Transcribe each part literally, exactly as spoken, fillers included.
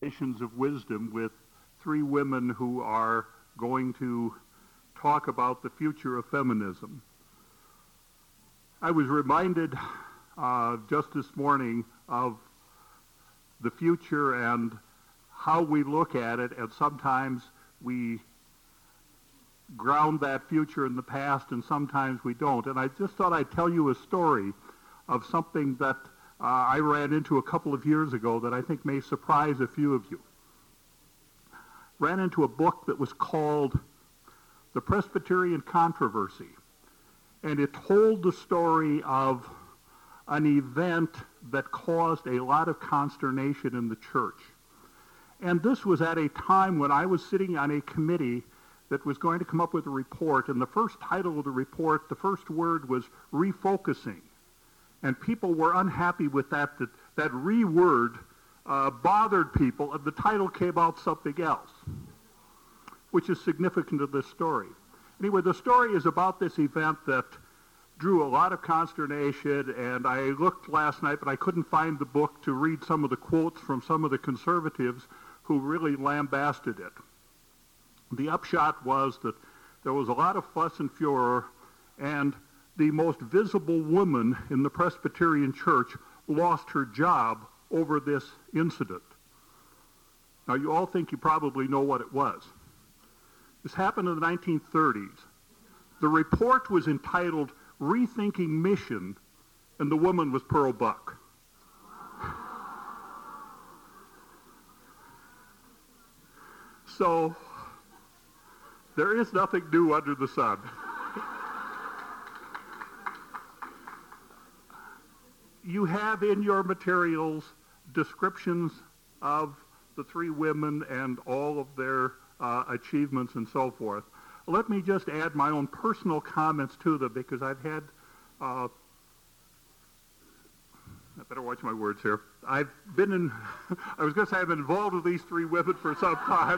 Foundations of Wisdom with three women who are going to talk about the future of feminism. I was reminded uh, just this morning of the future and how we look at it, and sometimes we ground that future in the past and sometimes we don't. And I just thought I'd tell you a story of something that uh, I ran into a couple of years ago that I think may surprise a few of you. Ran into a book that was called The Presbyterian Controversy, and it told the story of an event that caused a lot of consternation in the church. And this was at a time when I was sitting on a committee that was going to come up with a report, and the first title of the report, the first word was refocusing. And people were unhappy with that, that, that re-word uh, bothered people, and the title came out something else, which is significant to this story. Anyway, the story is about this event that drew a lot of consternation, and I looked last night, but I couldn't find the book to read some of the quotes from some of the conservatives who really lambasted it. The upshot was that there was a lot of fuss and furor, and the most visible woman in the Presbyterian Church lost her job over this incident. Now, you all think you probably know what it was. This happened in the nineteen thirties. The report was entitled Rethinking Mission, and the woman was Pearl Buck. So, there is nothing new under the sun. You have in your materials descriptions of the three women and all of their uh, achievements and so forth. Let me just add my own personal comments to them, because I've had, uh, I better watch my words here. I've been in, I was going to say I've been involved with these three women for some time.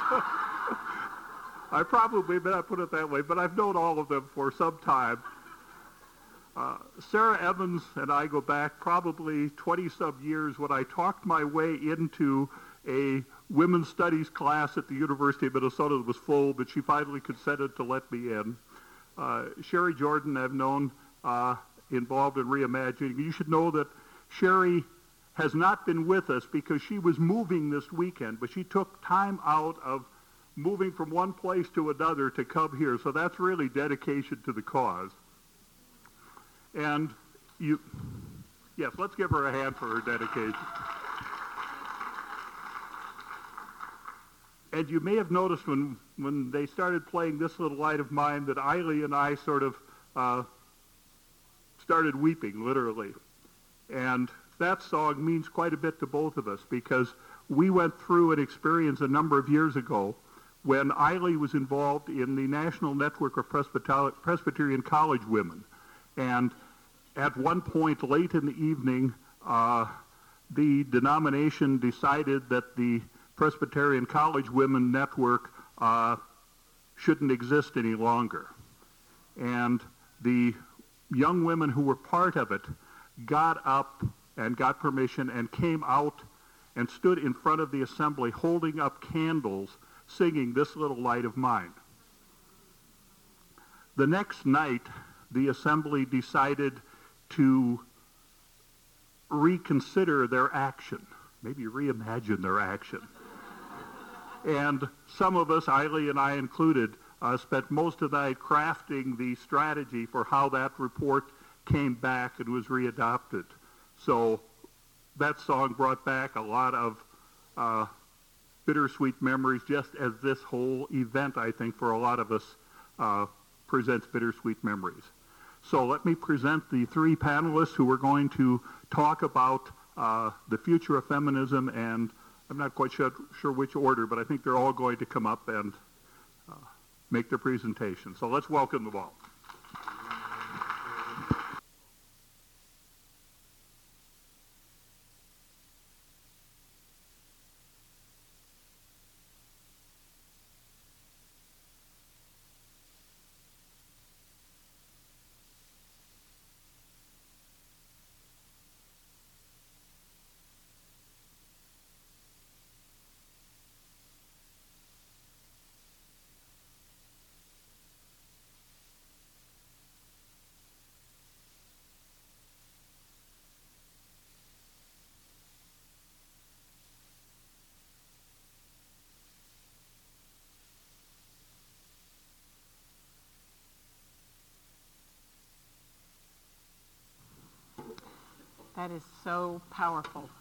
I probably may not put it that way, but I've known all of them for some time. Uh, Sarah Evans and I go back probably twenty-some years when I talked my way into a women's studies class at the University of Minnesota that was full, but she finally consented to let me in. Uh, Sherry Jordan I've known uh, involved in reimagining. You should know that Sherry has not been with us because she was moving this weekend, but she took time out of moving from one place to another to come here, so that's really dedication to the cause. And you, yes, let's give her a hand for her dedication. And you may have noticed when, when they started playing This Little Light of Mine that Eiley and I sort of uh, started weeping, literally. And that song means quite a bit to both of us, because we went through an experience a number of years ago when Eiley was involved in the National Network of Presbyterian College Women. And at one point late in the evening, uh, the denomination decided that the Presbyterian College Women Network uh, shouldn't exist any longer. And the young women who were part of it got up and got permission and came out and stood in front of the assembly holding up candles, singing This Little Light of Mine. The next night, the assembly decided to reconsider their action, maybe reimagine their action. And some of us, Eiley and I included, uh, spent most of the night crafting the strategy for how that report came back and was readopted. So that song brought back a lot of uh, bittersweet memories, just as this whole event, I think, for a lot of us, uh, presents bittersweet memories. So let me present the three panelists who are going to talk about uh, the future of feminism, and I'm not quite sure, sure which order, but I think they're all going to come up and uh, make their presentation. So let's welcome them all. That is so powerful.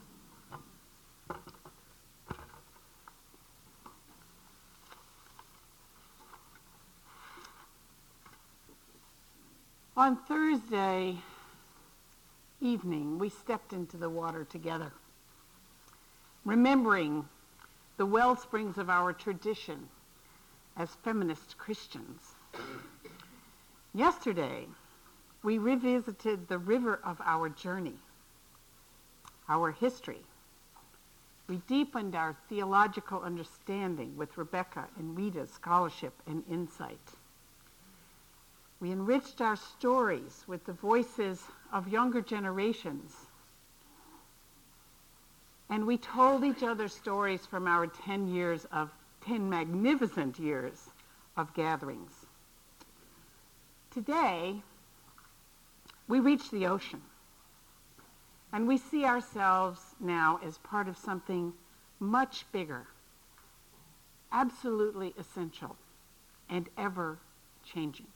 On Thursday evening, we stepped into the water together, remembering the well springs of our tradition as feminist Christians. Yesterday, we revisited the river of our journey, our history. We deepened our theological understanding with Rebecca and Rita's scholarship and insight. We enriched our stories with the voices of younger generations. And we told each other stories from our ten years of, ten magnificent years of gatherings. Today, we reach the ocean, and we see ourselves now as part of something much bigger, absolutely essential, and ever-changing.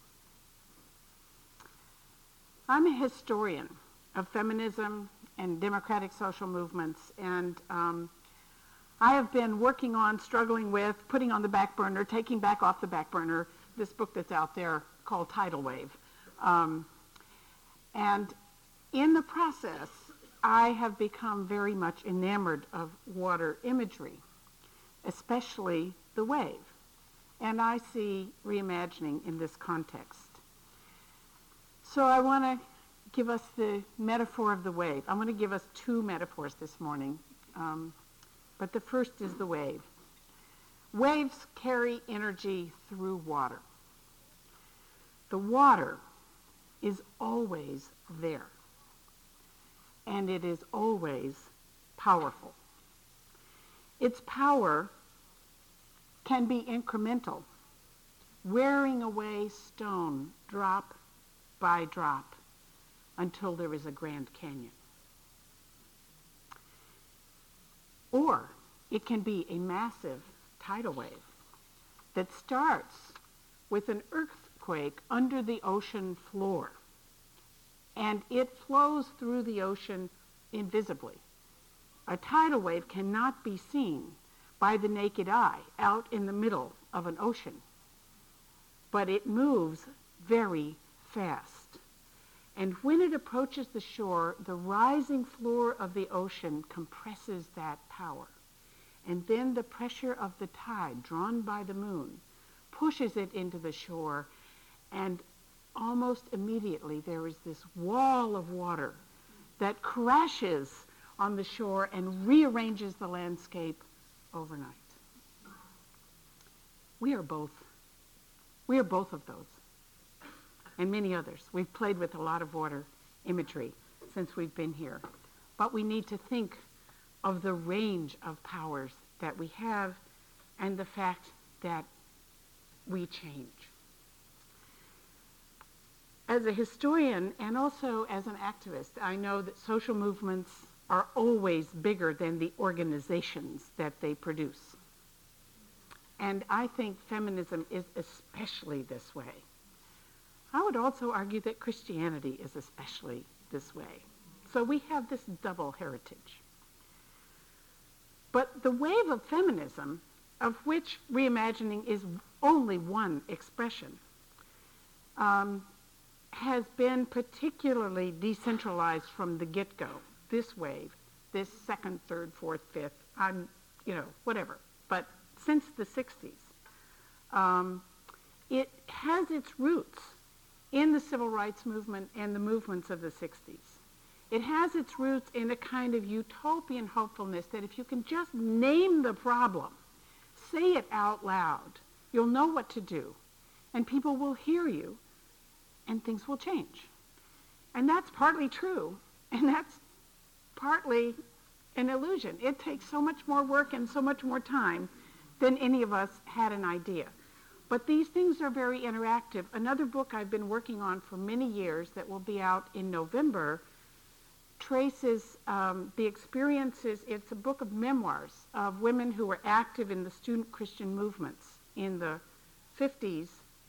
I'm a historian of feminism and democratic social movements, and um, I have been working on, struggling with, putting on the back burner, taking back off the back burner, this book that's out there called Tidal Wave. Um, and in the process, I have become very much enamored of water imagery, especially the wave. And I see reimagining in this context. So I want to give us the metaphor of the wave. I'm going to give us two metaphors this morning, um, but the first is the wave. Waves carry energy through water. The water is always there, and it is always powerful. Its power can be incremental, wearing away stone drop by drop until there is a Grand Canyon. Or it can be a massive tidal wave that starts with an earthquake under the ocean floor, and it flows through the ocean invisibly. A tidal wave cannot be seen by the naked eye out in the middle of an ocean, but it moves very fast. And when it approaches the shore, the rising floor of the ocean compresses that power. And then the pressure of the tide, drawn by the moon, pushes it into the shore, and almost immediately there is this wall of water that crashes on the shore and rearranges the landscape overnight. We are both. We are both of those, and many others. We've played with a lot of water imagery since we've been here. But we need to think of the range of powers that we have and the fact that we change. As a historian and also as an activist, I know that social movements are always bigger than the organizations that they produce. And I think feminism is especially this way. I would also argue that Christianity is especially this way. So we have this double heritage. But the wave of feminism, of which reimagining is only one expression, um, has been particularly decentralized from the get-go. This wave, this second, third, fourth, fifth, I'm, you know, whatever. But since the sixties, um, it has its roots in the civil rights movement and the movements of the sixties. It has its roots in a kind of utopian hopefulness that if you can just name the problem, say it out loud, you'll know what to do, and people will hear you, and things will change. And that's partly true, and that's partly an illusion. It takes so much more work and so much more time than any of us had an idea. But these things are very interactive. Another book I've been working on for many years that will be out in November traces um, the experiences. It's a book of memoirs of women who were active in the student Christian movements in the fifties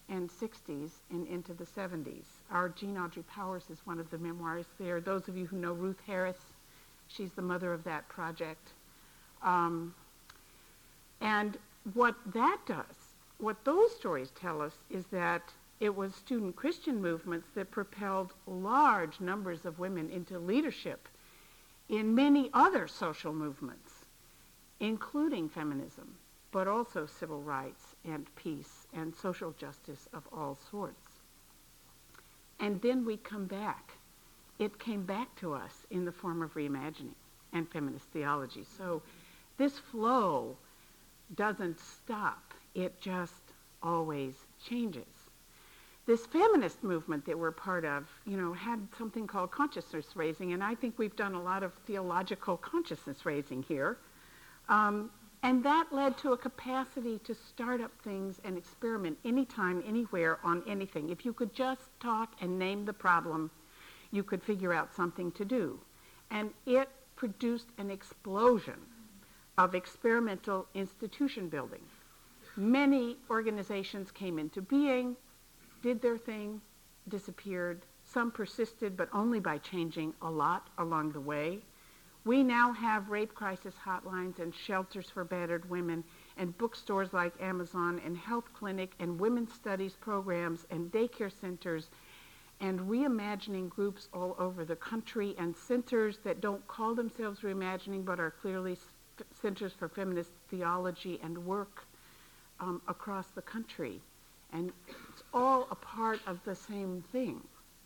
and sixties and into the seventies. Our Jean Audrey Powers is one of the memoirs there. Those of you who know Ruth Harris, she's the mother of that project. Um, and what that does, what those stories tell us, is that it was student Christian movements that propelled large numbers of women into leadership in many other social movements, including feminism, but also civil rights and peace and social justice of all sorts. And then we come back. It came back to us in the form of reimagining and feminist theology. So this flow doesn't stop. It just always changes. This feminist movement that we're part of, you know, had something called consciousness raising, and I think we've done a lot of theological consciousness raising here. Um, and that led to a capacity to start up things and experiment anytime, anywhere, on anything. If you could just talk and name the problem, you could figure out something to do. And it produced an explosion of experimental institution building. Many organizations came into being, did their thing, disappeared. Some persisted, but only by changing a lot along the way. We now have rape crisis hotlines and shelters for battered women and bookstores like Amazon and health clinic and women's studies programs and daycare centers and reimagining groups all over the country and centers that don't call themselves reimagining but are clearly s- centers for feminist theology and work um, across the country. And it's all a part of the same thing.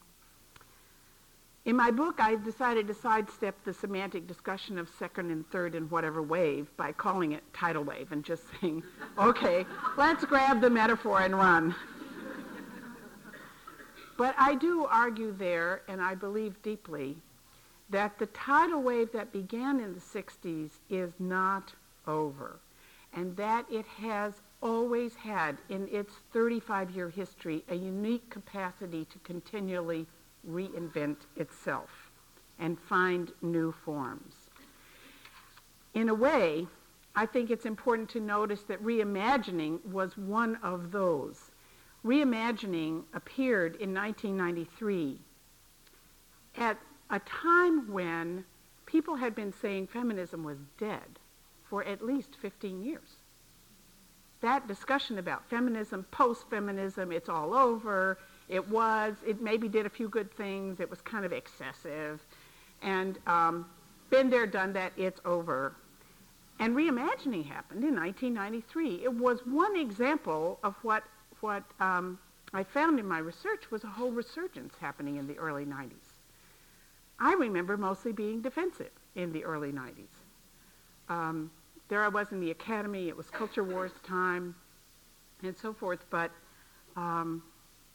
In my book, I decided to sidestep the semantic discussion of second and third and whatever wave by calling it tidal wave and just saying, okay, let's grab the metaphor and run. But I do argue there, and I believe deeply, that the tidal wave that began in the sixties is not over, and that it has always had in its thirty-five-year history a unique capacity to continually reinvent itself and find new forms. In a way, I think it's important to notice that reimagining was one of those. Reimagining appeared in nineteen ninety-three at a time when people had been saying feminism was dead for at least fifteen years. That discussion about feminism, post-feminism, it's all over. It was, it maybe did a few good things. It was kind of excessive. And um, been there, done that, it's over. And reimagining happened in nineteen ninety-three. It was one example of what, what um, I found in my research was a whole resurgence happening in the early nineties. I remember mostly being defensive in the early nineties. Um, there I was in the academy. It was culture wars time and so forth. But um,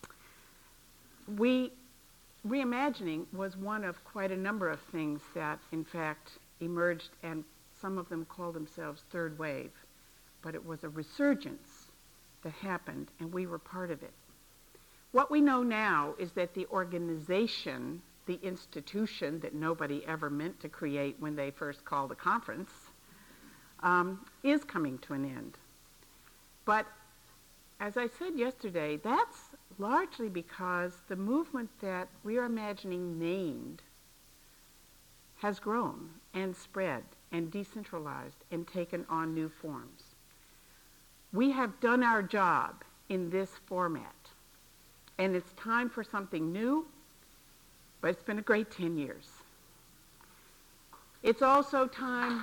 we, reimagining was one of quite a number of things that, in fact, emerged, and some of them call themselves third wave. But it was a resurgence that happened, and we were part of it. What we know now is that the organization, the institution that nobody ever meant to create when they first called a conference, um, is coming to an end. But as I said yesterday, that's largely because the movement that Reimagining named has grown and spread and decentralized and taken on new forms. We have done our job in this format, and it's time for something new, but it's been a great ten years. It's also time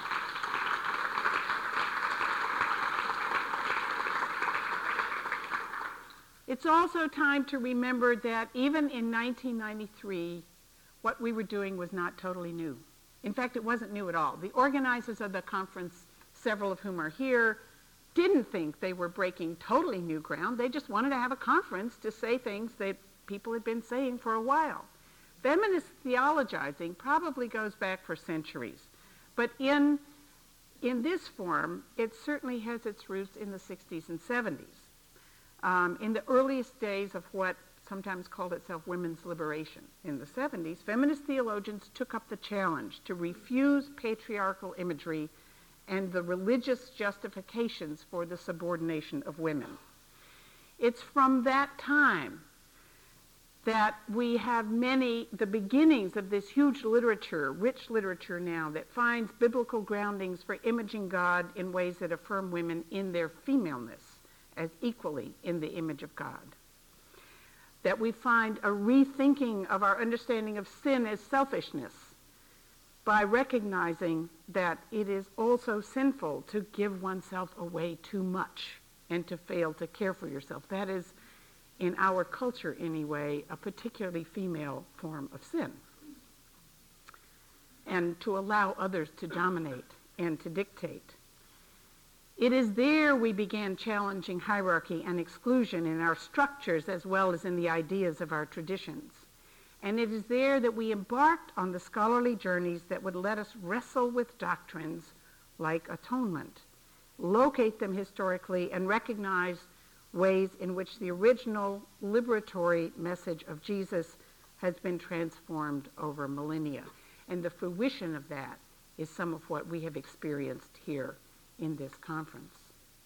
It's also time to remember that even in nineteen ninety-three, what we were doing was not totally new. In fact, it wasn't new at all. The organizers of the conference, several of whom are here, didn't think they were breaking totally new ground. They just wanted to have a conference to say things that people had been saying for a while. Feminist theologizing probably goes back for centuries. But in, in this form, it certainly has its roots in the sixties and seventies. Um, in the earliest days of what sometimes called itself women's liberation in the seventies, feminist theologians took up the challenge to refuse patriarchal imagery and the religious justifications for the subordination of women. It's from that time that we have many, the beginnings of this huge literature, rich literature now, that finds biblical groundings for imaging God in ways that affirm women in their femaleness as equally in the image of God. That we find a rethinking of our understanding of sin as selfishness by recognizing that it is also sinful to give oneself away too much and to fail to care for yourself. That is, in our culture anyway, a particularly female form of sin. And to allow others to dominate and to dictate. It is there we began challenging hierarchy and exclusion in our structures as well as in the ideas of our traditions. And it is there that we embarked on the scholarly journeys that would let us wrestle with doctrines like atonement, locate them historically, and recognize ways in which the original liberatory message of Jesus has been transformed over millennia. And the fruition of that is some of what we have experienced here in this conference.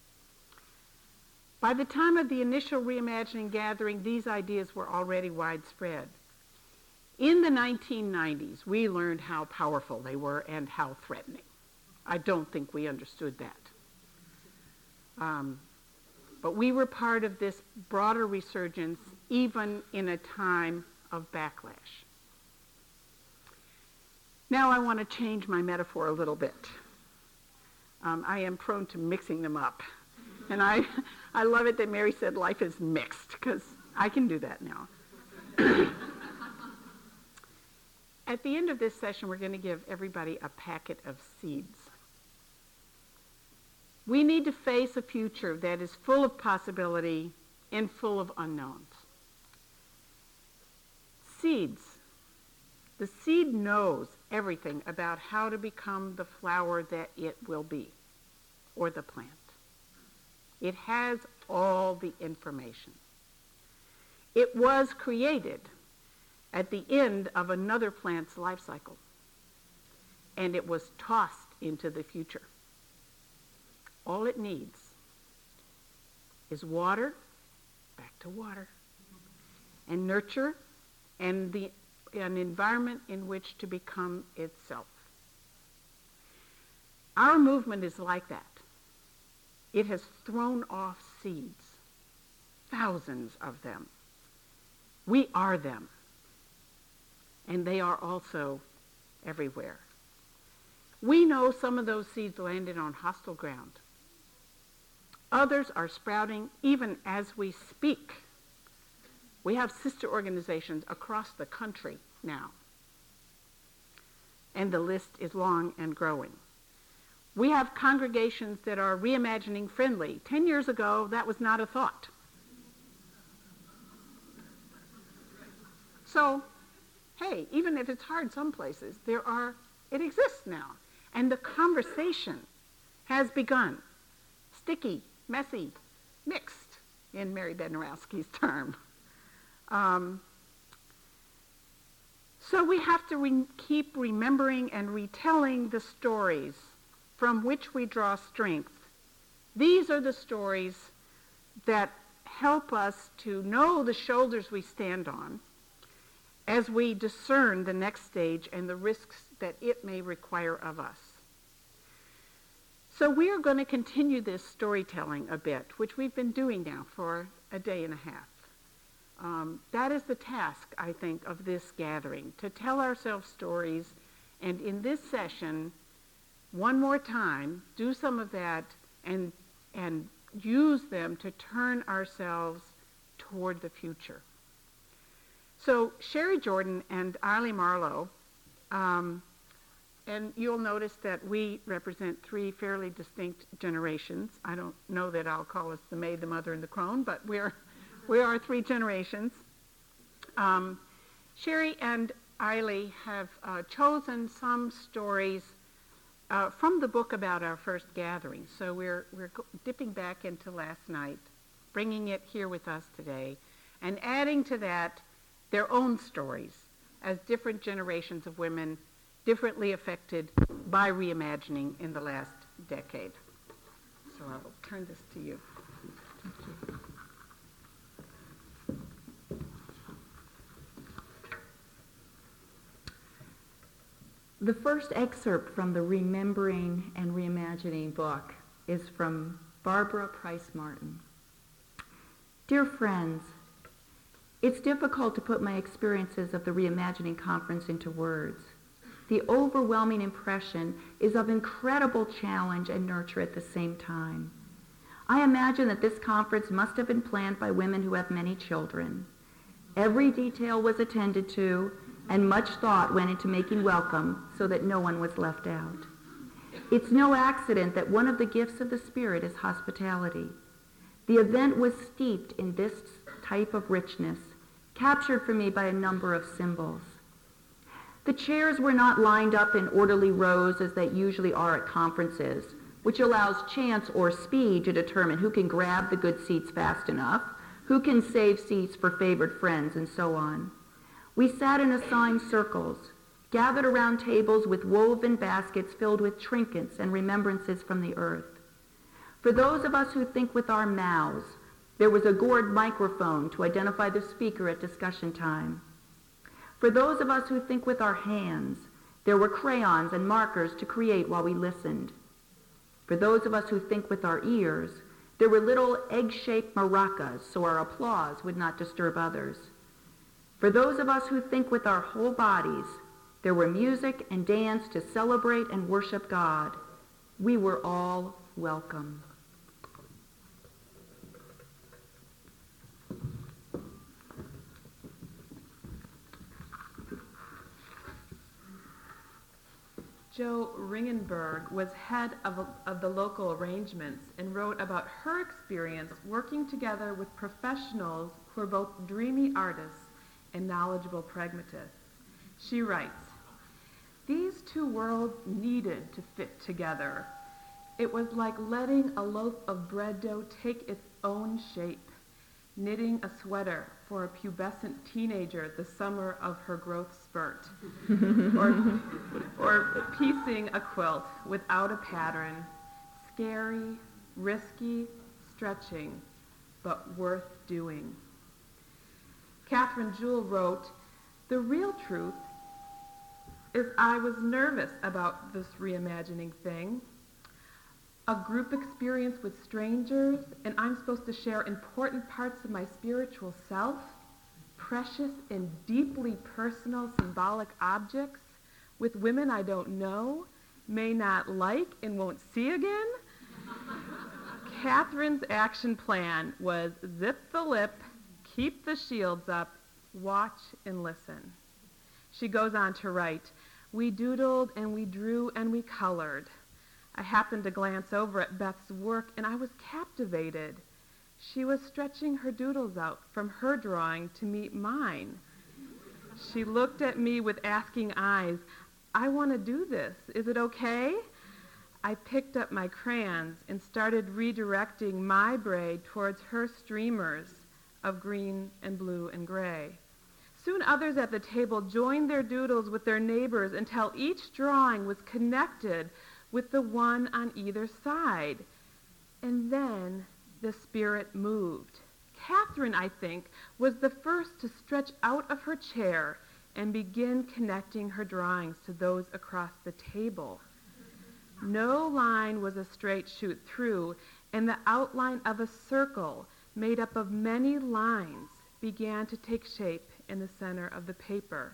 By the time of the initial Reimagining gathering, these ideas were already widespread. In the nineteen nineties, we learned how powerful they were and how threatening. I don't think we understood that. Um, but we were part of this broader resurgence, even in a time of backlash. Now I want to change my metaphor a little bit. Um, I am prone to mixing them up. And I, I love it that Mary said life is mixed, because I can do that now. At the end of this session, we're going to give everybody a packet of seeds. We need to face a future that is full of possibility and full of unknowns. Seeds. The seed knows everything about how to become the flower that it will be, or the plant. It has all the information. It was created at the end of another plant's life cycle, and it was tossed into the future. All it needs is water, back to water, and nurture, and the, an environment in which to become itself. Our movement is like that. It has thrown off seeds, thousands of them. We are them, and they are also everywhere. We know some of those seeds landed on hostile ground. Others are sprouting even as we speak. We have sister organizations across the country now, and the list is long and growing. We have congregations that are reimagining friendly. Ten years ago, that was not a thought. So, hey, even if it's hard some places, there are, it exists now. And the conversation has begun. Sticky, messy, mixed, in Mary Bednarowski's term. Um, so we have to re- keep remembering and retelling the stories from which we draw strength. These are the stories that help us to know the shoulders we stand on as we discern the next stage and the risks that it may require of us. So we are going to continue this storytelling a bit, which we've been doing now for a day and a half. Um, that is the task, I think, of this gathering, to tell ourselves stories, and in this session, one more time, do some of that and, and use them to turn ourselves toward the future. So Sherry Jordan and Eileen Marlowe, um, and you'll notice that we represent three fairly distinct generations. I don't know that I'll call us the maid, the mother, and the crone, but we're we are three generations. Um, Sherry and Eileen have uh, chosen some stories uh, from the book about our first gathering. So we're we're dipping back into last night, bringing it here with us today, and adding to that their own stories as different generations of women differently affected by reimagining in the last decade. So I will turn this to you. Thank you. The first excerpt from the Remembering and Reimagining book is from Barbara Price Martin. Dear friends, it's difficult to put my experiences of the Reimagining Conference into words. The overwhelming impression is of incredible challenge and nurture at the same time. I imagine that this conference must have been planned by women who have many children. Every detail was attended to, and much thought went into making welcome so that no one was left out. It's no accident that one of the gifts of the Spirit is hospitality. The event was steeped in this type of richness, captured for me by a number of symbols. The chairs were not lined up in orderly rows as they usually are at conferences, which allows chance or speed to determine who can grab the good seats fast enough, who can save seats for favored friends, and so on. We sat in assigned circles, gathered around tables with woven baskets filled with trinkets and remembrances from the earth. For those of us who think with our mouths, there was a gourd microphone to identify the speaker at discussion time. For those of us who think with our hands, there were crayons and markers to create while we listened. For those of us who think with our ears, there were little egg-shaped maracas so our applause would not disturb others. For those of us who think with our whole bodies, there were music and dance to celebrate and worship God. We were all welcome. Jo Ringenberg was head of, a, of the local arrangements and wrote about her experience working together with professionals who are both dreamy artists and knowledgeable pragmatists. She writes, "These two worlds needed to fit together. It was like letting a loaf of bread dough take its own shape, knitting a sweater for a pubescent teenager the summer of her growth spurt, or, or piecing a quilt without a pattern, scary, risky, stretching, but worth doing." Catherine Jewell wrote, "The real truth is I was nervous about this reimagining thing. A group experience with strangers, and I'm supposed to share important parts of my spiritual self, precious and deeply personal symbolic objects with women I don't know, may not like, and won't see again." Catherine's action plan was zip the lip, keep the shields up, watch and listen. She goes on to write, "We doodled and we drew and we colored. I happened to glance over at Beth's work and I was captivated. She was stretching her doodles out from her drawing to meet mine. She looked at me with asking eyes. I want to do this. Is it okay?" I picked up my crayons and started redirecting my braid towards her streamers of green and blue and gray. Soon others at the table joined their doodles with their neighbors until each drawing was connected with the one on either side. And then the spirit moved. Catherine, I think, was the first to stretch out of her chair and begin connecting her drawings to those across the table. No line was a straight shoot through, and the outline of a circle made up of many lines began to take shape in the center of the paper.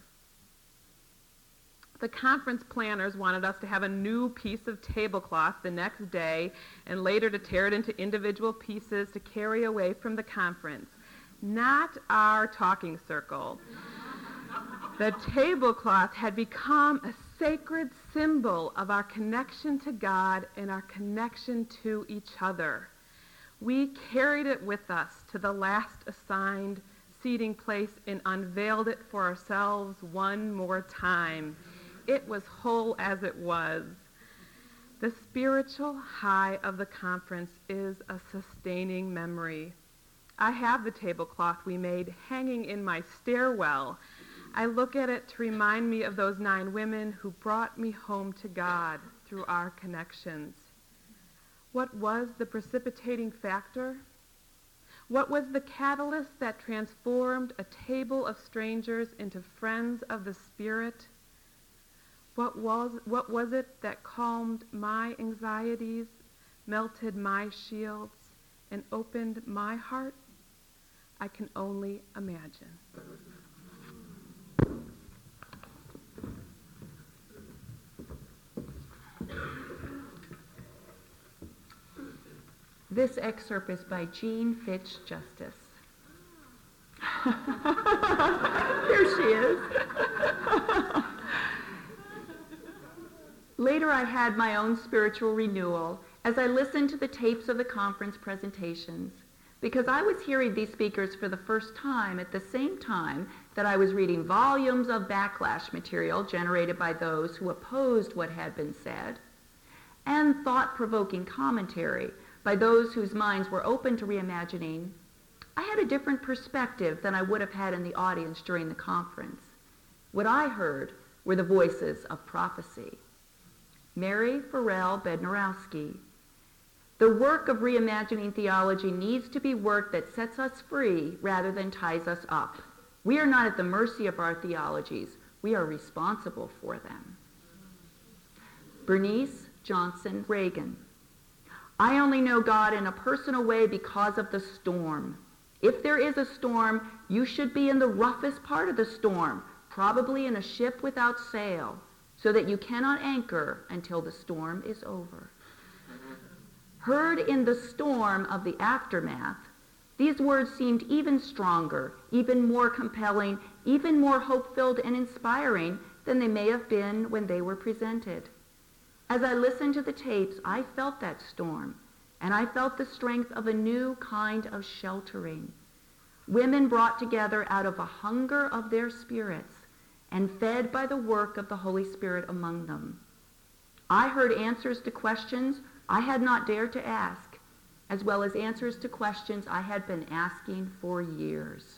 The conference planners wanted us to have a new piece of tablecloth the next day and later to tear it into individual pieces to carry away from the conference. Not our talking circle. The tablecloth had become a sacred symbol of our connection to God and our connection to each other. We carried it with us to the last assigned seating place and unveiled it for ourselves one more time. It was whole as it was. The spiritual high of the conference is a sustaining memory. I have the tablecloth we made hanging in my stairwell. I look at it to remind me of those nine women who brought me home to God through our connections. What was the precipitating factor? What was the catalyst that transformed a table of strangers into friends of the Spirit? What was, what was it that calmed my anxieties, melted my shields, and opened my heart? I can only imagine. This excerpt is by Jean Fitch Justice. There she is. Later, I had my own spiritual renewal as I listened to the tapes of the conference presentations, because I was hearing these speakers for the first time at the same time that I was reading volumes of backlash material generated by those who opposed what had been said, and thought-provoking commentary by those whose minds were open to reimagining. I had a different perspective than I would have had in the audience during the conference. What I heard were the voices of prophecy. Mary Farrell Bednarowski. The work of reimagining theology needs to be work that sets us free rather than ties us up. We are not at the mercy of our theologies. We are responsible for them. Bernice Johnson Reagan. I only know God in a personal way because of the storm. If there is a storm, you should be in the roughest part of the storm, probably in a ship without sail, so that you cannot anchor until the storm is over. Heard in the storm of the aftermath, these words seemed even stronger, even more compelling, even more hope-filled and inspiring than they may have been when they were presented. As I listened to the tapes, I felt that storm, and I felt the strength of a new kind of sheltering. Women brought together out of a hunger of their spirits and fed by the work of the Holy Spirit among them. I heard answers to questions I had not dared to ask, as well as answers to questions I had been asking for years.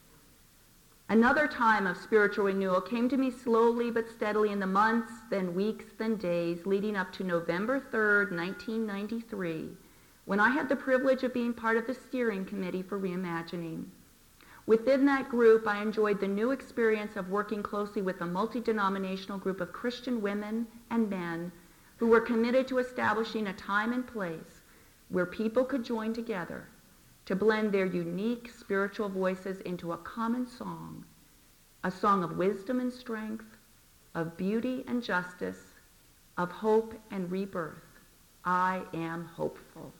Another time of spiritual renewal came to me slowly but steadily in the months, then weeks, then days, leading up to November third, nineteen ninety-three, when I had the privilege of being part of the steering committee for Reimagining. Within that group, I enjoyed the new experience of working closely with a multi-denominational group of Christian women and men who were committed to establishing a time and place where people could join together to blend their unique spiritual voices into a common song, a song of wisdom and strength, of beauty and justice, of hope and rebirth. I am hopeful.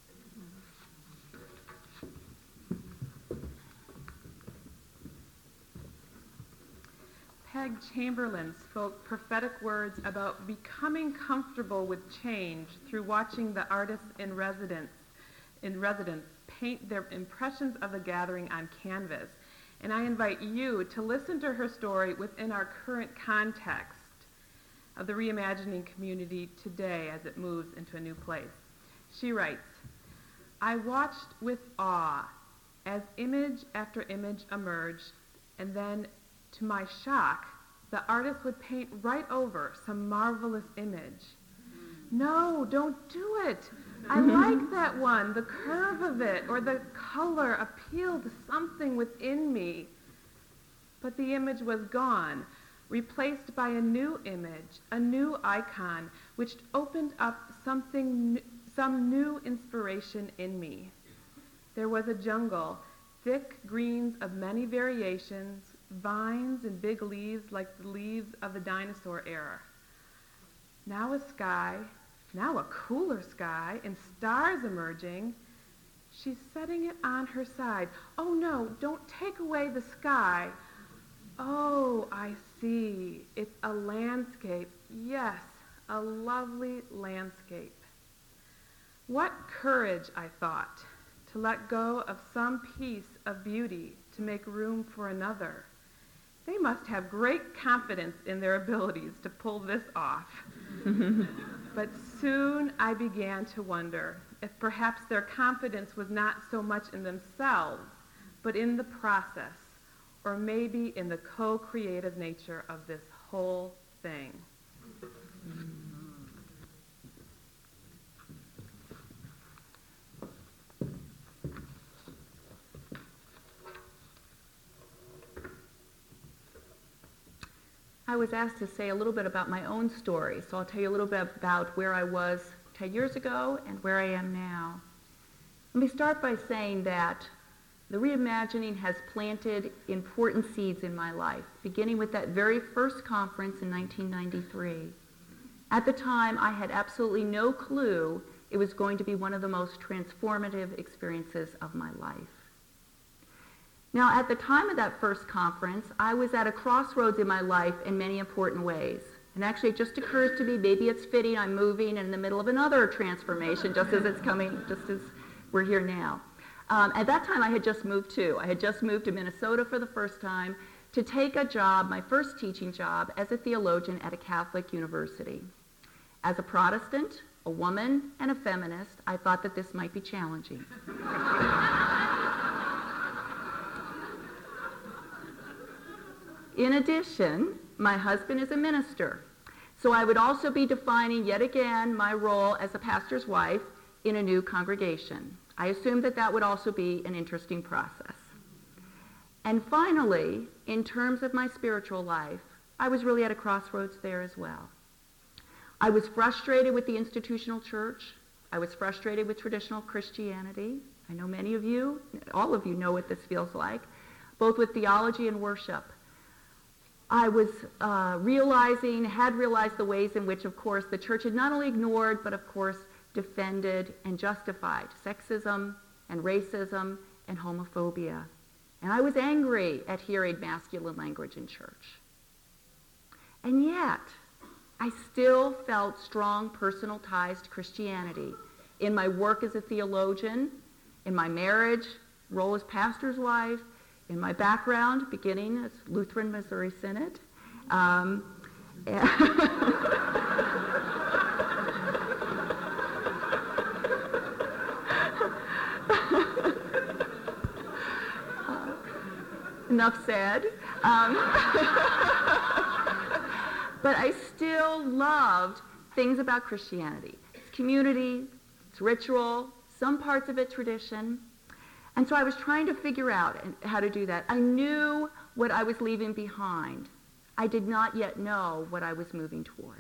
Peg Chamberlain spoke prophetic words about becoming comfortable with change through watching the artists in residence, in residence paint their impressions of the gathering on canvas. And I invite you to listen to her story within our current context of the reimagining community today as it moves into a new place. She writes, I watched with awe as image after image emerged, and then, to my shock, the artist would paint right over some marvelous image. No, don't do it. I like that one. The curve of it or the color appealed to something within me. But the image was gone, replaced by a new image, a new icon, which opened up something, some new inspiration in me. There was a jungle, thick greens of many variations, vines and big leaves like the leaves of the dinosaur era. Now a sky, now a cooler sky, and stars emerging. She's setting it on her side. Oh no, don't take away the sky. Oh, I see. It's a landscape. Yes, a lovely landscape. What courage, I thought, to let go of some piece of beauty to make room for another. They must have great confidence in their abilities to pull this off. But soon I began to wonder if perhaps their confidence was not so much in themselves, but in the process, or maybe in the co-creative nature of this whole thing. I was asked to say a little bit about my own story. So I'll tell you a little bit about where I was ten years ago and where I am now. Let me start by saying that the Reimagining has planted important seeds in my life, beginning with that very first conference in nineteen ninety-three. At the time, I had absolutely no clue it was going to be one of the most transformative experiences of my life. Now, at the time of that first conference, I was at a crossroads in my life in many important ways. And actually, it just occurs to me, maybe it's fitting I'm moving in the middle of another transformation, just as it's coming, just as we're here now. Um, at that time, I had just moved too. I had just moved to Minnesota for the first time to take a job, my first teaching job, as a theologian at a Catholic university. As a Protestant, a woman, and a feminist, I thought that this might be challenging. In addition, my husband is a minister, so I would also be defining yet again my role as a pastor's wife in a new congregation. I assumed that that would also be an interesting process. And finally, in terms of my spiritual life, I was really at a crossroads there as well. I was frustrated with the institutional church. I was frustrated with traditional Christianity. I know many of you, all of you know what this feels like, both with theology and worship. I was uh, realizing, had realized the ways in which, of course, the church had not only ignored, but of course, defended and justified sexism and racism and homophobia. And I was angry at hearing masculine language in church. And yet, I still felt strong personal ties to Christianity in my work as a theologian, in my marriage, role as pastor's wife, in my background, beginning as Lutheran Missouri Synod. Um, Enough said. Um, but I still loved things about Christianity. Its community, its ritual, some parts of its tradition. And so I was trying to figure out how to do that. I knew what I was leaving behind. I did not yet know what I was moving toward.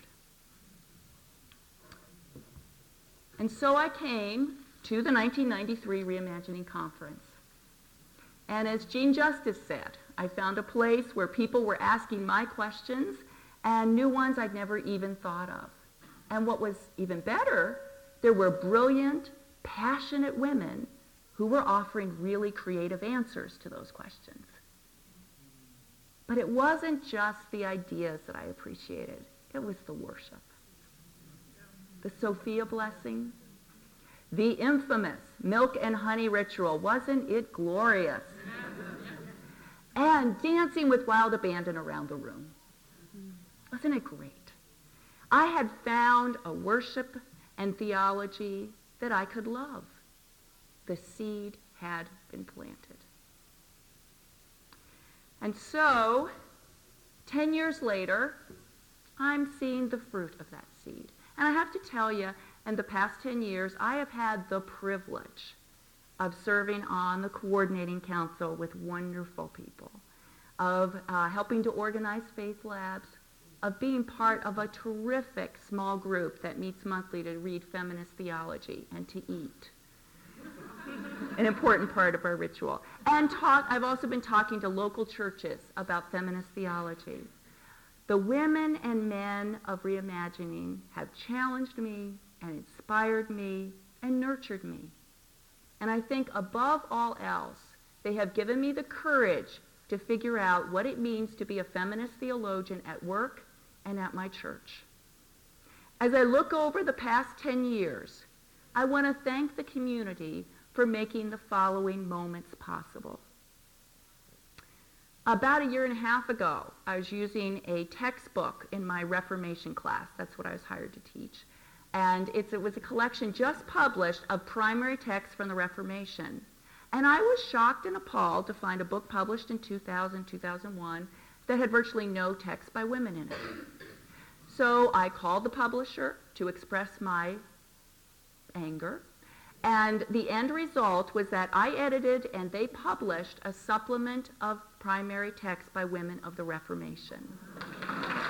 And so I came to the nineteen ninety-three Reimagining Conference. And as Jean Justice said, I found a place where people were asking my questions and new ones I'd never even thought of. And what was even better, there were brilliant, passionate women who were offering really creative answers to those questions. But it wasn't just the ideas that I appreciated. It was the worship. The Sophia blessing, the infamous milk and honey ritual. Wasn't it glorious? And dancing with wild abandon around the room. Wasn't it great? I had found a worship and theology that I could love. The seed had been planted. And so, ten years later, I'm seeing the fruit of that seed. And I have to tell you, in the past ten years, I have had the privilege of serving on the coordinating council with wonderful people, of uh, helping to organize Faith Labs, of being part of a terrific small group that meets monthly to read feminist theology and to eat. An important part of our ritual. And talk, I've also been talking to local churches about feminist theology. The women and men of Reimagining have challenged me and inspired me and nurtured me. And I think above all else, they have given me the courage to figure out what it means to be a feminist theologian at work and at my church. As I look over the past ten years, I want to thank the community for making the following moments possible. About a year and a half ago, I was using a textbook in my Reformation class. That's what I was hired to teach. And it's, it was a collection just published of primary texts from the Reformation. And I was shocked and appalled to find a book published in two thousand, two thousand one that had virtually no text by women in it. So I called the publisher to express my anger. And the end result was that I edited and they published a supplement of primary text by women of the Reformation.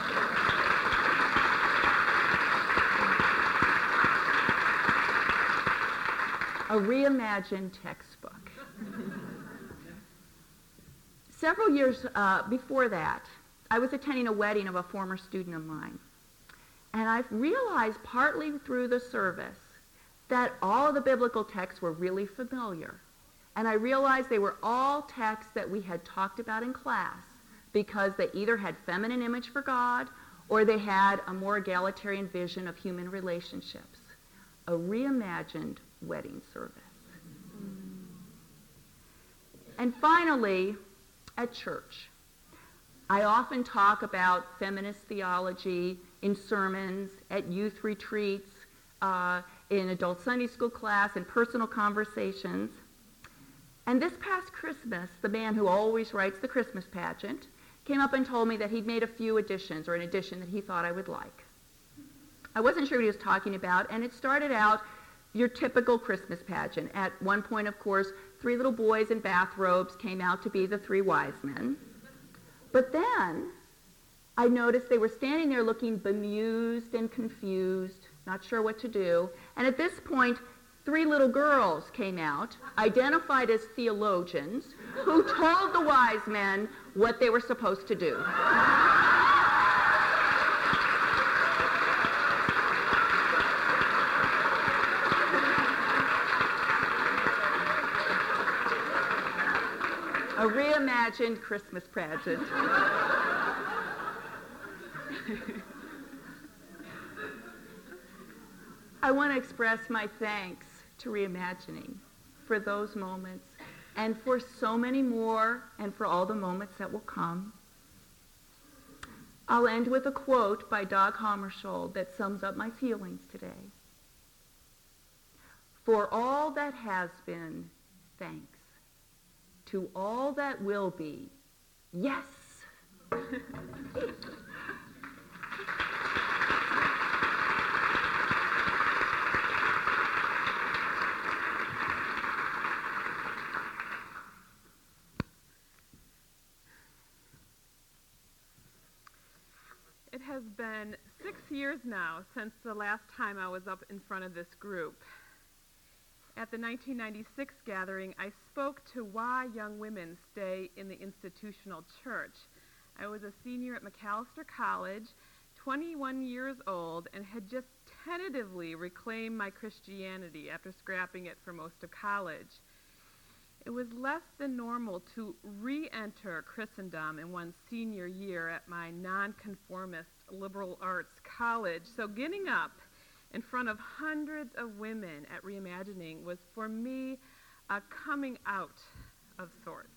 reimagined textbook. Several years uh, before that, I was attending a wedding of a former student of mine. And I realized partly through the service that all of the biblical texts were really familiar. And I realized they were all texts that we had talked about in class because they either had feminine image for God or they had a more egalitarian vision of human relationships. A reimagined wedding service. And finally, at church, I often talk about feminist theology in sermons, at youth retreats, uh, in adult Sunday school class, in personal conversations. And this past Christmas, the man who always writes the Christmas pageant came up and told me that he'd made a few additions, or an addition that he thought I would like. I wasn't sure what he was talking about, and it started out your typical Christmas pageant. At one point, of course, three little boys in bathrobes came out to be the three wise men. But then I noticed they were standing there looking bemused and confused, not sure what to do. And at this point, three little girls came out, identified as theologians, who told the wise men what they were supposed to do. A reimagined Christmas pageant. I want to express my thanks to Reimagining for those moments and for so many more and for all the moments that will come. I'll end with a quote by Dag Hammarskjöld that sums up my feelings today. For all that has been, thanks. To all that will be, yes. It has been six years now since the last time I was up in front of this group. At the nineteen ninety-six gathering, I spoke to why young women stay in the institutional church. I was a senior at Macalester College, twenty-one years old, and had just tentatively reclaimed my Christianity after scrapping it for most of college. It was less than normal to re-enter Christendom in one's senior year at my nonconformist liberal arts college, so getting up in front of hundreds of women at Reimagining was for me a coming out of sorts.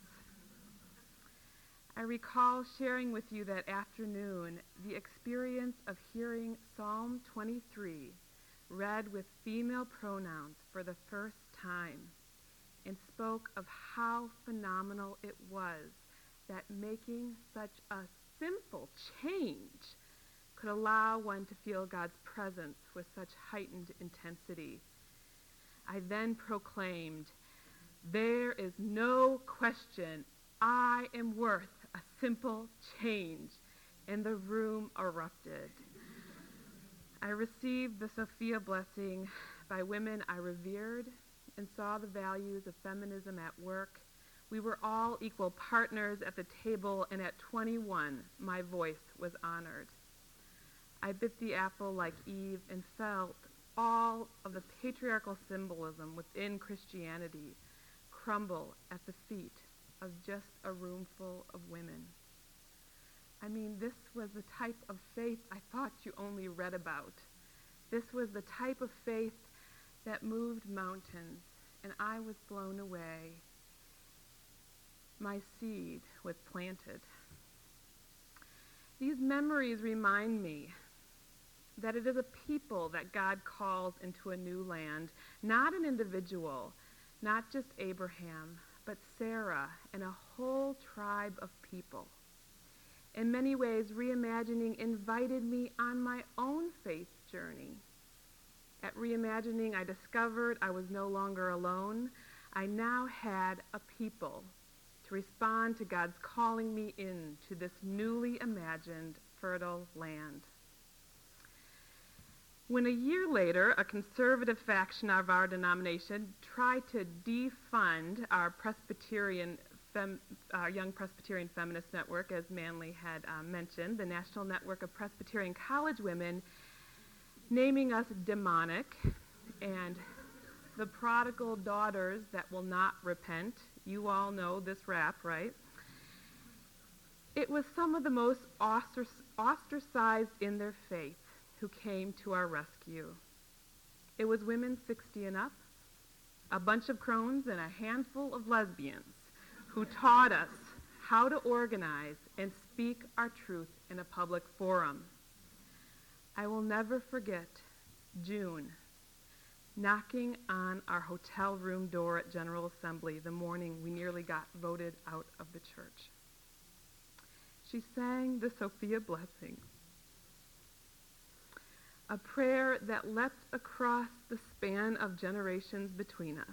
I recall sharing with you that afternoon the experience of hearing Psalm twenty-three read with female pronouns for the first time, and spoke of how phenomenal it was that making such a simple change could allow one to feel God's presence with such heightened intensity. I then proclaimed, "There is no question I am worth a simple change," and the room erupted. I received the Sophia blessing by women I revered and saw the values of feminism at work. We were all equal partners at the table, and at twenty-one, my voice was honored. I bit the apple like Eve and felt all of the patriarchal symbolism within Christianity crumble at the feet of just a room full of women. I mean, this was the type of faith I thought you only read about. This was the type of faith that moved mountains, and I was blown away. My seed was planted. These memories remind me that it is a people that God calls into a new land, not an individual, not just Abraham, but Sarah and a whole tribe of people. In many ways, Reimagining invited me on my own faith journey. At Reimagining, I discovered I was no longer alone. I now had a people to respond to God's calling me into this newly imagined fertile land. When a year later, a conservative faction of our denomination tried to defund our Presbyterian Fem, our Young Presbyterian Feminist Network, as Manley had uh, mentioned, the National Network of Presbyterian College Women, naming us demonic and the prodigal daughters that will not repent. You all know this rap, right? It was some of the most ostracized in their faith who came to our rescue. It was women sixty and up, a bunch of crones, and a handful of lesbians who taught us how to organize and speak our truth in a public forum. I will never forget June knocking on our hotel room door at General Assembly the morning we nearly got voted out of the church. She sang the Sophia Blessings, a prayer that leapt across the span of generations between us.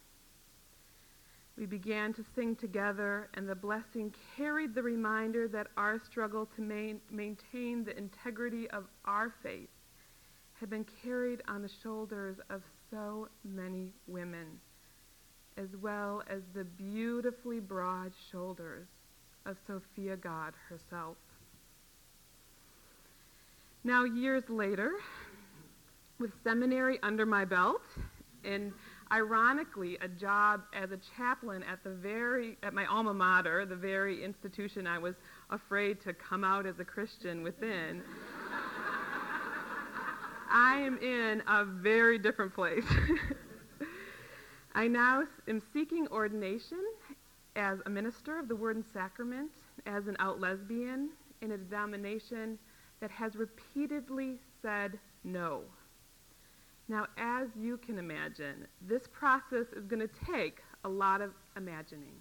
We began to sing together, and the blessing carried the reminder that our struggle to main, maintain the integrity of our faith had been carried on the shoulders of so many women, as well as the beautifully broad shoulders of Sophia God herself. Now, years later, with seminary under my belt, and ironically, a job as a chaplain at the very, at my alma mater, the very institution I was afraid to come out as a Christian within, I am in a very different place. I now am seeking ordination as a minister of the Word and Sacrament, as an out lesbian in a denomination that has repeatedly said no. Now, as you can imagine, this process is going to take a lot of imagining,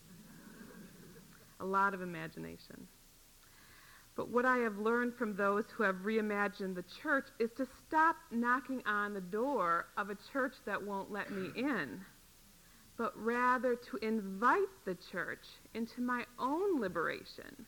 a lot of imagination. But what I have learned from those who have reimagined the church is to stop knocking on the door of a church that won't let me in, but rather to invite the church into my own liberation.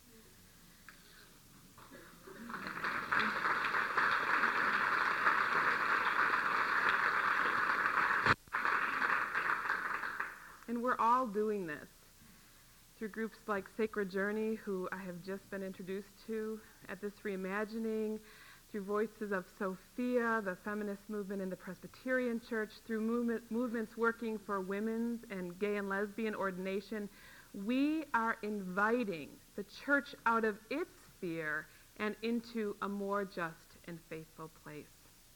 And we're all doing this through groups like Sacred Journey, who I have just been introduced to at this reimagining, through Voices of Sophia, the feminist movement in the Presbyterian Church, through movement, movements working for women's and gay and lesbian ordination. We are inviting the church out of its sphere and into a more just and faithful place.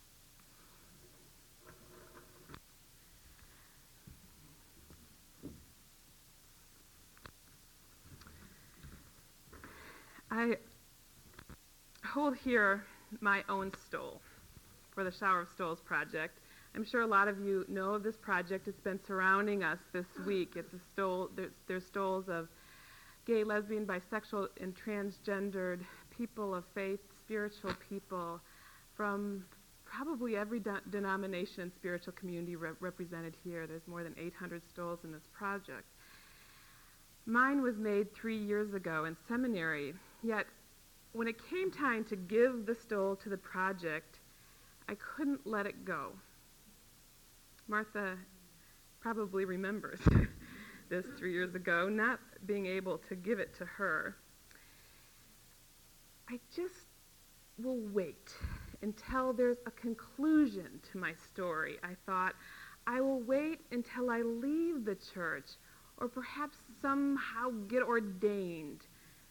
I hold here my own stole for the Shower of Stoles project. I'm sure a lot of you know of this project. It's been surrounding us this week. It's a stole, there's, there's stoles of gay, lesbian, bisexual, and transgendered people of faith, spiritual people from probably every de- denomination and spiritual community re- represented here. There's more than eight hundred stoles in this project. Mine was made three years ago in seminary, yet when it came time to give the stole to the project, I couldn't let it go. Martha probably remembers this three years ago, not being able to give it to her. I just will wait until there's a conclusion to my story. I thought, I will wait until I leave the church or perhaps somehow get ordained.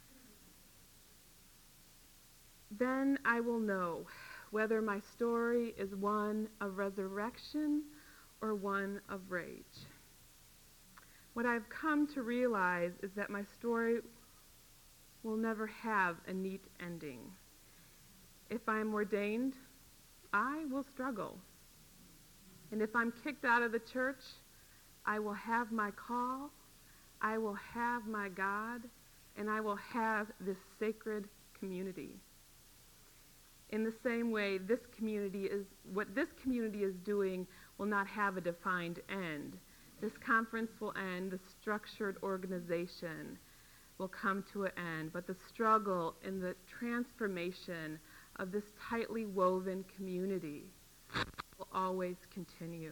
Then I will know whether my story is one of resurrection or one of rage. What I've come to realize is that my story will never have a neat ending. If I'm ordained, I will struggle. And if I'm kicked out of the church, I will have my call, I will have my God, and I will have this sacred community. In the same way, this community is, what this community is doing will not have a defined end. This conference will end, the structured organization will come to an end, but the struggle and the transformation of this tightly woven community will always continue.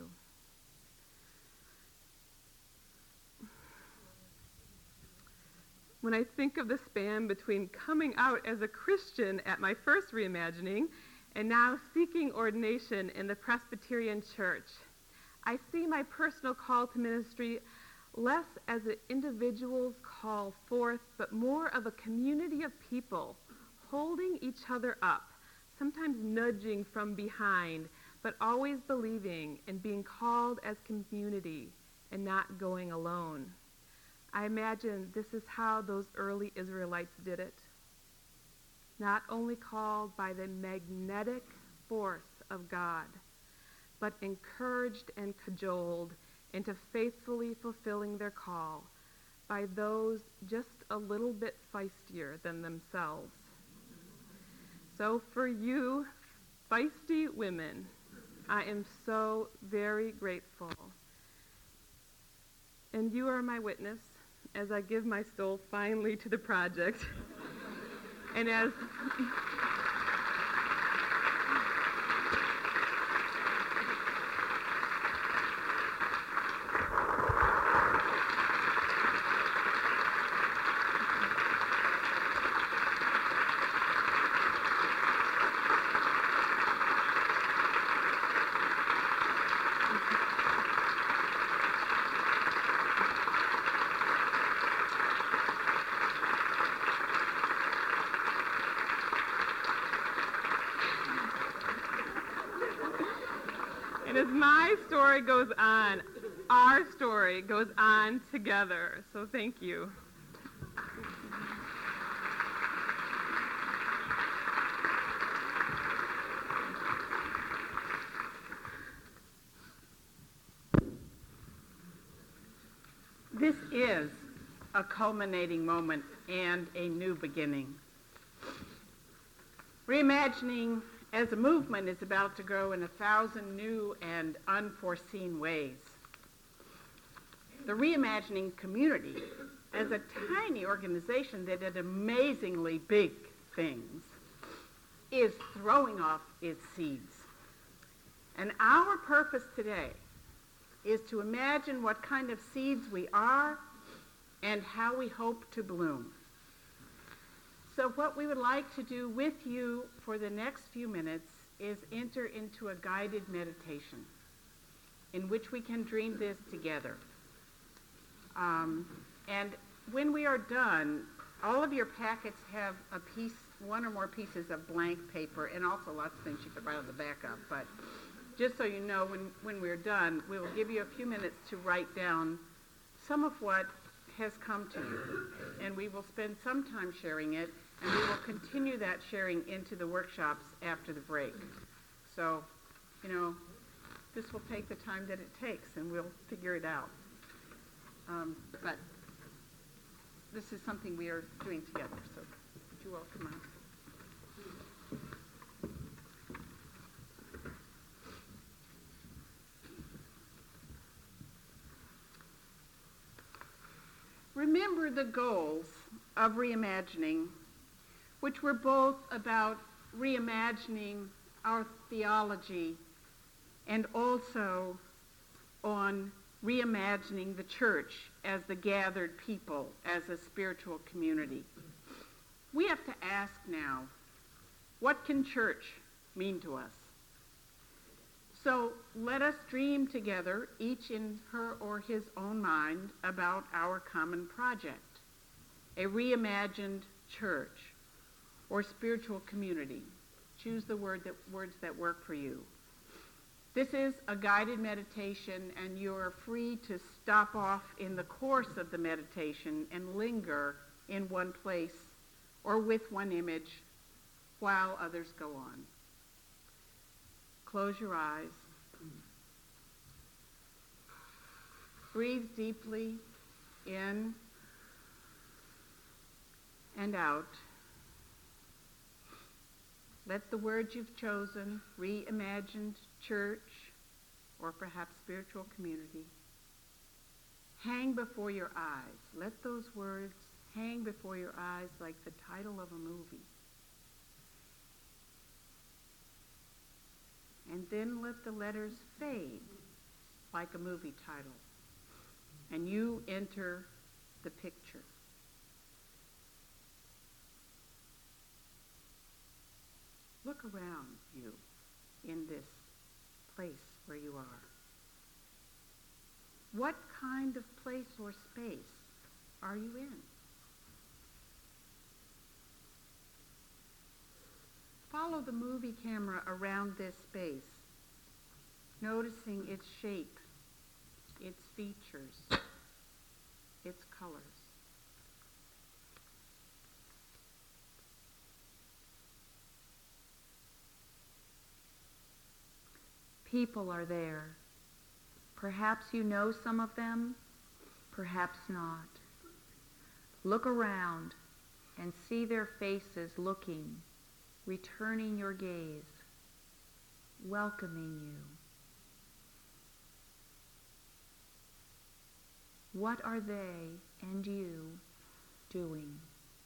When I think of the span between coming out as a Christian at my first reimagining and now seeking ordination in the Presbyterian Church, I see my personal call to ministry less as an individual's call forth, but more of a community of people holding each other up, sometimes nudging from behind, but always believing and being called as community and not going alone. I imagine this is how those early Israelites did it. Not only called by the magnetic force of God, but encouraged and cajoled into faithfully fulfilling their call by those just a little bit feistier than themselves. So for you, feisty women, I am so very grateful. And you are my witness as I give my soul finally to the project. And as And as my story goes on, our story goes on together. So thank you. This is a culminating moment and a new beginning. Reimagining as a movement is about to grow in a thousand new and unforeseen ways. The Reimagining community, as a tiny organization that did amazingly big things, is throwing off its seeds. And our purpose today is to imagine what kind of seeds we are and how we hope to bloom. So what we would like to do with you for the next few minutes is enter into a guided meditation in which we can dream this together. Um, and when we are done, all of your packets have a piece, one or more pieces of blank paper, and also lots of things you could write on the back of. But just so you know, when, when we're done, we will give you a few minutes to write down some of what has come to you. And we will spend some time sharing it, and we will continue that sharing into the workshops after the break. So, you know, this will take the time that it takes, and we'll figure it out. Um, but this is something we are doing together, so would you all come on? Remember the goals of Reimagining, which were both about reimagining our theology and also on reimagining the church as the gathered people, as a spiritual community. We have to ask now, what can church mean to us? So let us dream together, each in her or his own mind, about our common project, a reimagined church or spiritual community. Choose the word that, words that work for you. This is a guided meditation, and you are free to stop off in the course of the meditation and linger in one place or with one image while others go on. Close your eyes. Breathe deeply in and out. Let the words you've chosen, reimagined church, or perhaps spiritual community, hang before your eyes. Let those words hang before your eyes like the title of a movie. and then let the letters fade like a movie title, and you enter the picture. Look around you in this place where you are. What kind of place or space are you in? Follow the movie camera around this space, noticing its shape, its features, its colors. People are there. Perhaps you know some of them, perhaps not. Look around and see their faces looking, returning your gaze, welcoming you. What are they and you doing?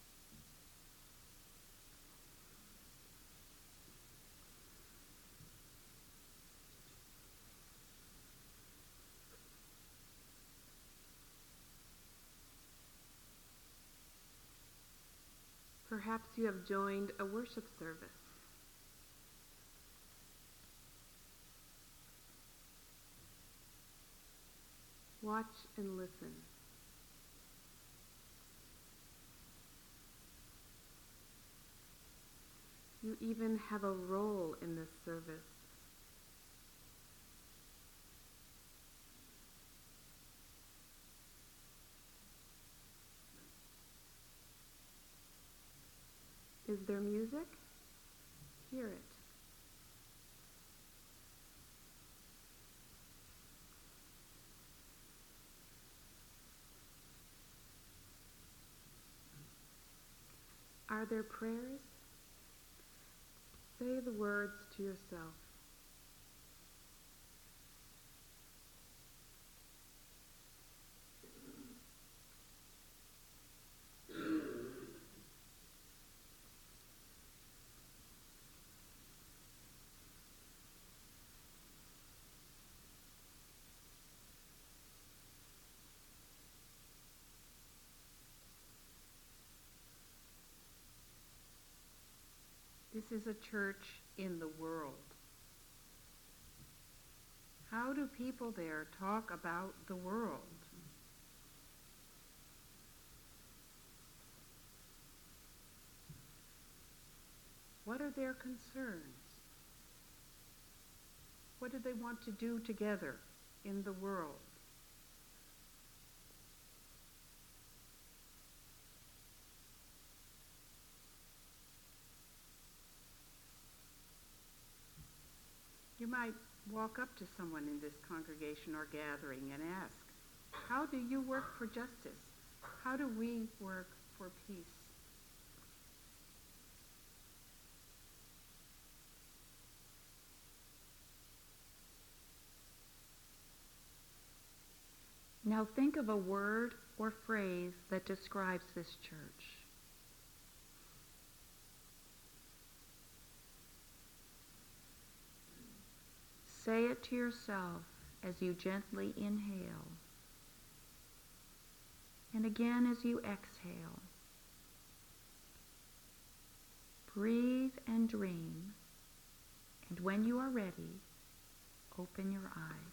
Perhaps you have joined a worship service. Watch and listen. You even have a role in this service. Is there music? Hear it. Are there prayers? Say the words to yourself. This is a church in the world. How do people there talk about the world? What are their concerns? What do they want to do together in the world? You might walk up to someone in this congregation or gathering and ask, how do you work for justice? How do we work for peace? Now think of a word or phrase that describes this church. Say it to yourself as you gently inhale, and again as you exhale. Breathe and dream, and when you are ready, open your eyes.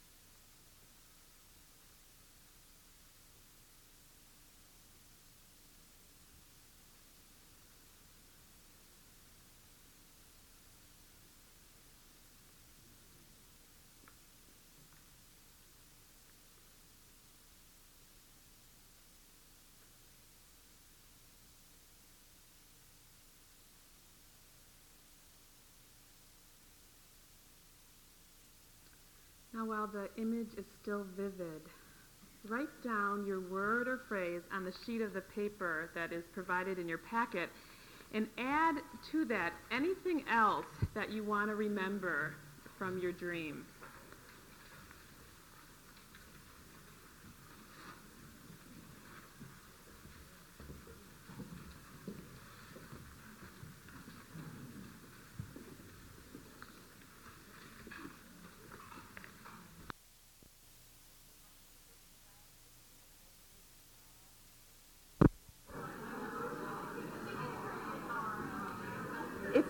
Now, while the image is still vivid, write down your word or phrase on the sheet of the paper that is provided in your packet, and add to that anything else that you want to remember from your dream.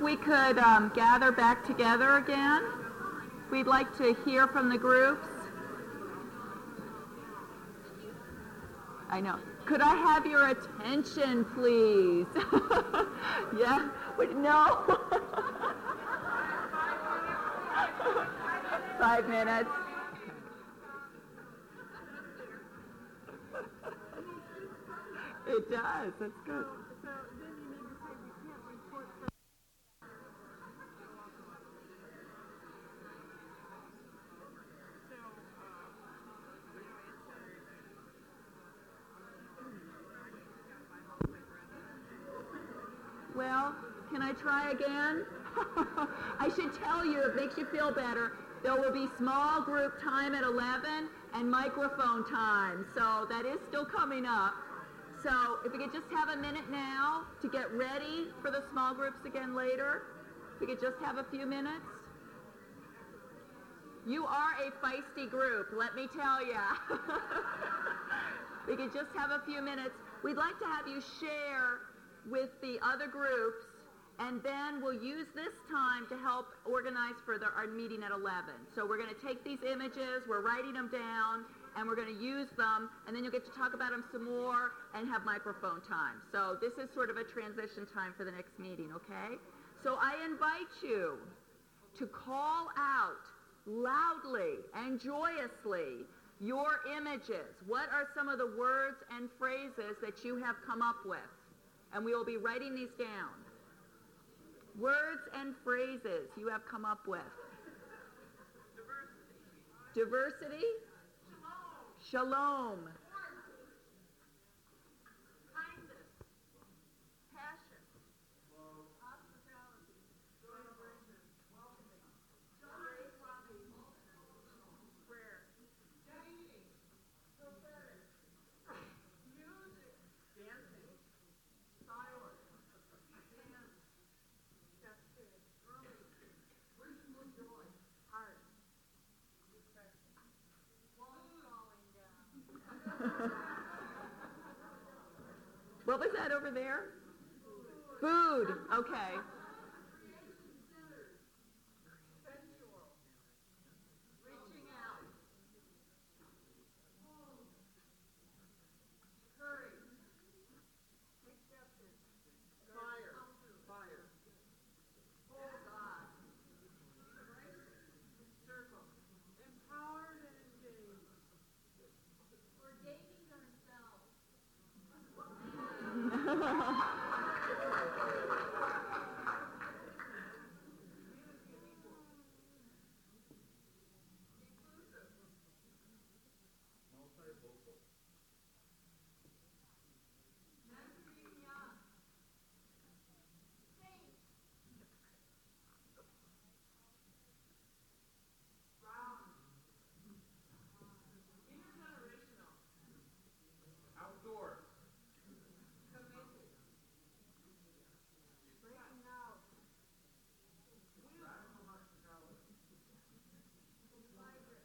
we could um, gather back together again. We'd like to hear from the groups. I know. Could I have your attention, please? Yeah? Wait, no. Five minutes. It does. That's good. Well, can I try again? I should tell you, it makes you feel better. There will be small group time at eleven and microphone time. So that is still coming up. So if we could just have a minute now to get ready for the small groups again later. If we could just have a few minutes. You are a feisty group, let me tell you. We could just have a few minutes. We'd like to have you share with the other groups, and then we'll use this time to help organize for the, our meeting at eleven. So we're going to take these images, we're writing them down, and we're going to use them, and then you'll get to talk about them some more and have microphone time. So this is sort of a transition time for the next meeting, okay? So I invite you to call out loudly and joyously your images. What are some of the words and phrases that you have come up with? And we will be writing these down. Words and phrases you have come up with. Diversity. Diversity. Shalom. Shalom. Kindness. Passion. Love. Hospitality. Celebration. Welcoming. Celebration. Prayer. Dating. Prophetic. Music. Dancing. Silence. Dance. Chested. Early. Wisdom of joy. Heart. Respect. Walls falling down. What was that over there? Food. Food. Okay. Sensual. Reaching out. Courage. Acceptance. Fire. Fire. Oh God. Circle. Empowered and engaged. Forgiving ourselves. Outdoor. Committed. Breaking out. Radical hospitality. Vibrant.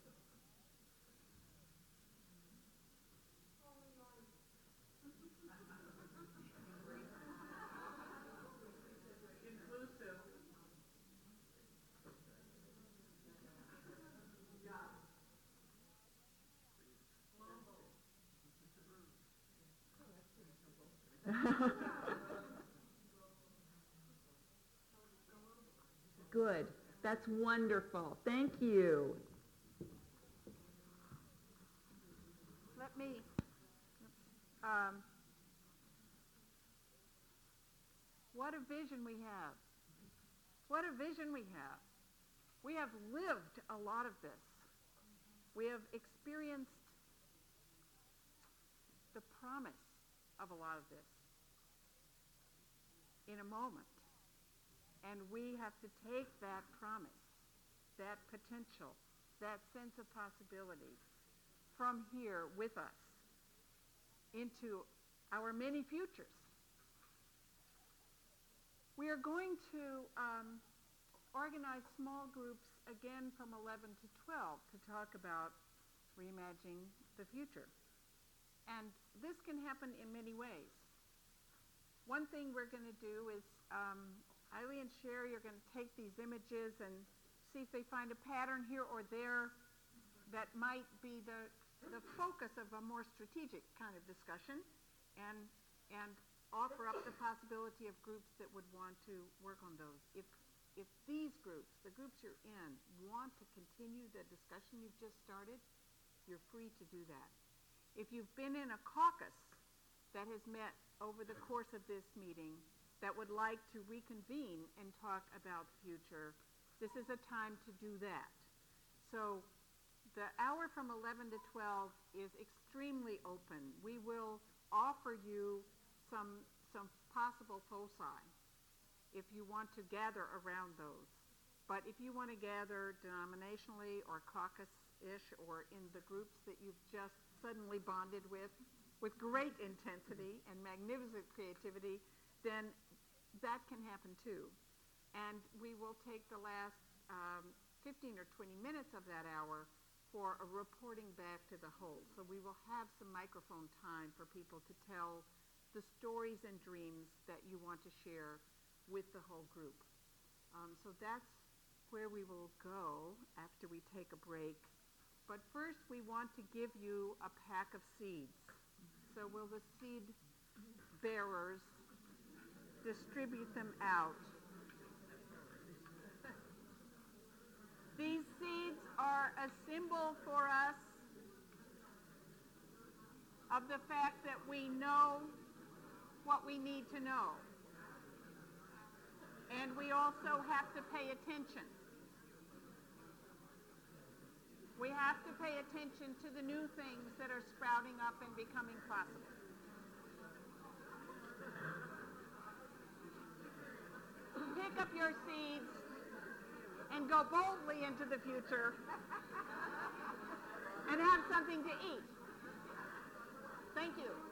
Holy life. Inclusive. Yeah. Good. That's wonderful. Thank you. Let me, um, what a vision we have. What a vision we have. We have lived a lot of this. We have experienced the promise of a lot of this in a moment. And we have to take that promise, that potential, that sense of possibility from here with us into our many futures. We are going to um, organize small groups again from eleven to twelve to talk about reimagining the future. And this can happen in many ways. One thing we're going to do is um, Eileen and Sherry are going to take these images and see if they find a pattern here or there that might be the, the focus of a more strategic kind of discussion, and, and offer up the possibility of groups that would want to work on those. If, if these groups, the groups you're in, want to continue the discussion you've just started, you're free to do that. If you've been in a caucus that has met over the course of this meeting that would like to reconvene and talk about the future, this is a time to do that. So the hour from eleven to twelve is extremely open. We will offer you some, some possible foci if you want to gather around those. But if you want to gather denominationally or caucus-ish or in the groups that you've just suddenly bonded with, with great intensity and magnificent creativity, then that can happen too. And we will take the last um, fifteen or twenty minutes of that hour for a reporting back to the whole. So we will have some microphone time for people to tell the stories and dreams that you want to share with the whole group. Um, so that's where we will go after we take a break. But first we want to give you a pack of seeds. So will the seed bearers distribute them out? These seeds are a symbol for us of the fact that we know what we need to know. And we also have to pay attention. We have to pay attention to the new things that are sprouting up and becoming possible. Pick up your seeds and go boldly into the future and have something to eat. Thank you.